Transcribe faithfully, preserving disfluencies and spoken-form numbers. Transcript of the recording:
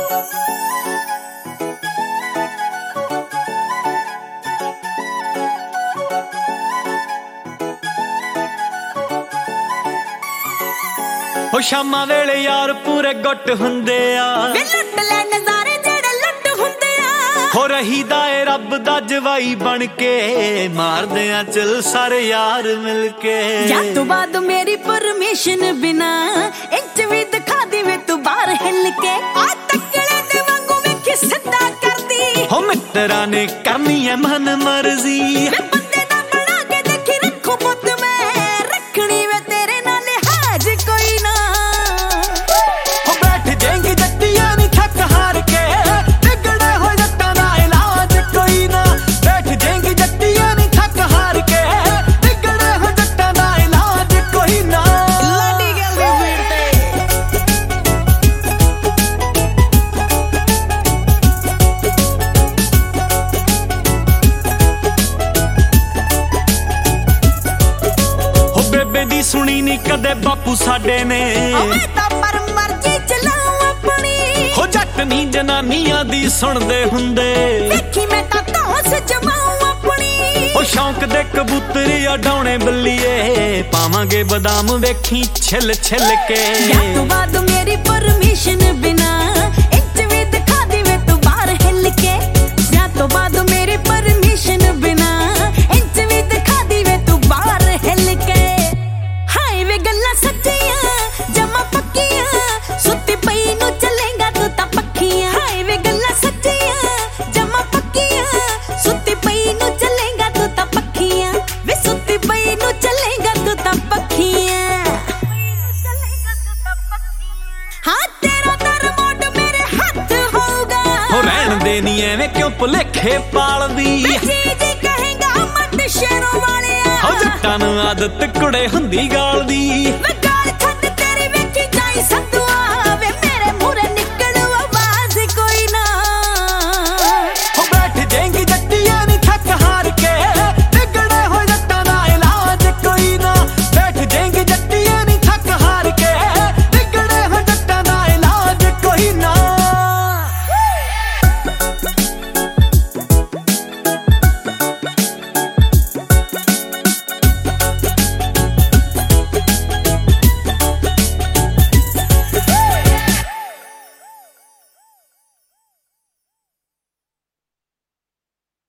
हो शामा वेले यार पूरे गुट हुंदे आ वे लुट ले नज़ारे जेड़े लुट हुंदे आ हो रही दाए रब दा जवाई बन के मार दे आ चल सारे यार मिलके या तो बाद मेरी परमिशन बिना इंच भी दिखा दी वे तू बाहर हिल के आ तकड़े दे वांगू वेखी सिद्धा कर दी हो मित्रा ने करनी है मन मर्जी वे बंदे दा बना के देखी रखो पुत मैं रखनी वे तेरे नाल हाज कोई ना हो बैठ जाएंगी जट्टियां नी थक हार के बिगड़े हो जट्टां दा इलाज कोई ना बैठ जाएंगी जट्टियां नी थक हार के बिगड़े हो जट्टां दा इलाज कोई ना लाडी गल दी भीड़ ते हो बेबे दी सुनी नी कदे बापू साडे ने मैं तां पर मर्जी चलाऊं अपनी हो जट नी जनानियां दी सुनदे हुंदे देखी मैं तां तौस जमाऊं अपनी ओ शौक दे कबूतर या डौणे बल्लीए पावांगे बादाम वेखी छिल छिल के या तो बाद मेरी परमिशन बिना इंच भी दिखा दी वे तू बाहर हिल के या तो बाद मेरी परमिशन बिना इंच भी दिखा दी वे तू बाहर हिल के हाय वे गल्ला सच्चियां जमा पक्कियां सुत्ती पई नु चलेगा तू तां पक्खियां हाय वे गल्ला सच्चियां जमा पक्कियां सुत्ती पई नु चलेगा तू तां पक्खियां वे सुत्ती पई नु चलेगा तू तां पक्खियां हाँ तेरा दर मोड मेरे हाथ होगा हो रहन दे नी एवें क्यों भुलेखे पालदी जी जी कहेगा मत शेरों वालिया हो जट्टां नूं आदत कुड़े हुंदी गाल दी वे